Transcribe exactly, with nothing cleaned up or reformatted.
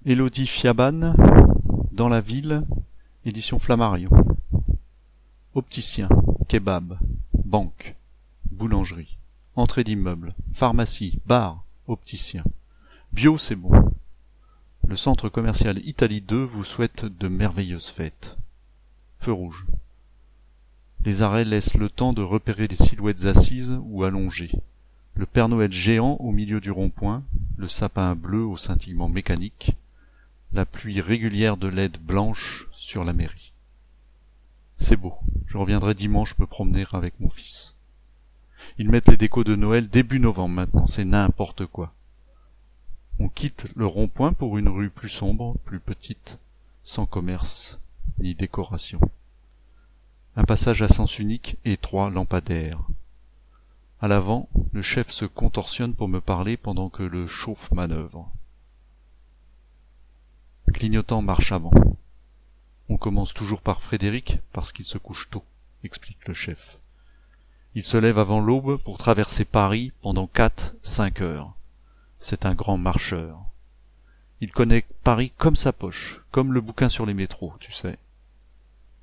Élodie Fiaban, Dans la ville, édition Flammarion. Opticien, kebab, banque, boulangerie, entrée d'immeuble, pharmacie, bar, opticien. Bio, c'est bon. Le centre commercial Italie deux vous souhaite de merveilleuses fêtes. Feu rouge. Les arrêts laissent le temps de repérer les silhouettes assises ou allongées. Le Père Noël géant au milieu du rond-point, le sapin bleu au scintillement mécanique, la pluie régulière de L E D blanche sur la mairie. C'est beau, je reviendrai dimanche me promener avec mon fils. Ils mettent les décos de Noël début novembre maintenant, c'est n'importe quoi. On quitte le rond-point pour une rue plus sombre, plus petite, sans commerce ni décoration. Un passage à sens unique et trois lampadaires. À l'avant, le chef se contorsionne pour me parler pendant que le chauffe manœuvre. Clignotant marche avant. On commence toujours par Frédéric parce qu'il se couche tôt, explique le chef. Il se lève avant l'aube pour traverser Paris pendant quatre, cinq heures. C'est un grand marcheur. Il connaît Paris comme sa poche, comme le bouquin sur les métros, tu sais.